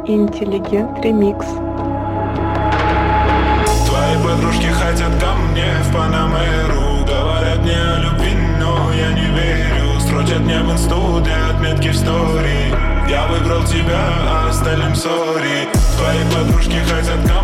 Интеллигент ремикс. Твои подружки хотят ко мне в Панамеру. Говорят мне о любви, но я не верю. Строчат мне в инсту для отметки в стори. Я выбрал тебя, а остальным сори. Твои подружки хотят ко